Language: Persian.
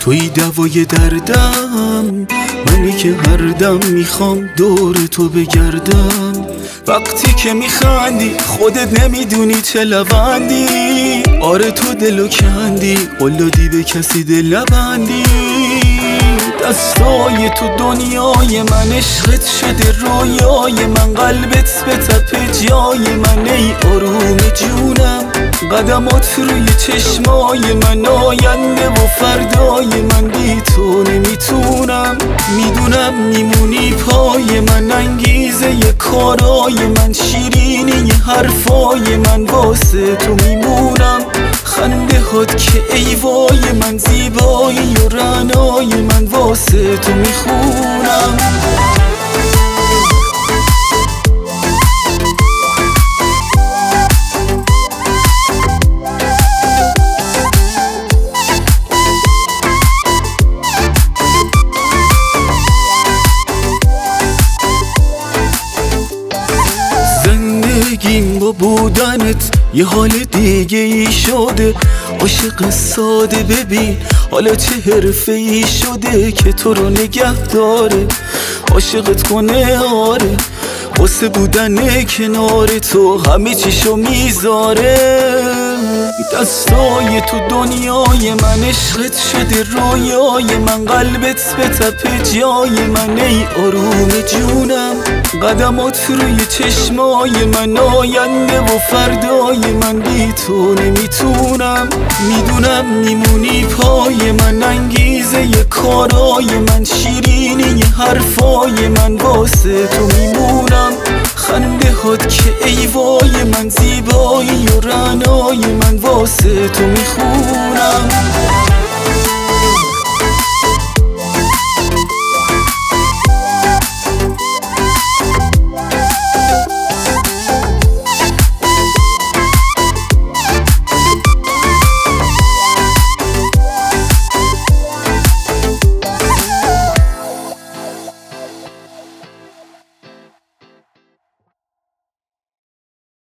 توی دوای دردم، منی که هر دم میخوام دور تو بگردم. وقتی که میخندی خودت نمیدونی چه لبندی، آره تو دلو کندی، قلدی به کسی دل نبندی. دستای تو دنیای من، عشقت شده رویای من، قلبت به تپ جای من. ای آروم جونم، قدمات روی چشمای من، آینده و فردای من. بی تو نمیتونم، میدونم میمونی پای من، انگیزه ی کارای من، شیرینی ی حرفای من. واسه تو میمونم، خنده هات که ای وای من، زیبایی و رعنای من. واسه تو میخونم. زندگیم با بودنت یه حال دیگه ای شده، عاشق ساده ببین حالا چه حرفه ای شده که تو رو نگه داره، عاشقت کنه. آره واسه بودن کنار تو همه چیشو میذاره. دستای تو دنیای من، عشقت شده رویای من، قلبت به تپ جای من. ای آروم جونم، قدمات روی چشمای من، آینده و فردای من. بی تو نمیتونم، میدونم میمونی پای من، انگیزه ی کارای من، شیرینی ی حرفای من. واسه تو میمونم، خنده هات که ای وای من، زیبایی و رعنای من. واسه تو میخونم.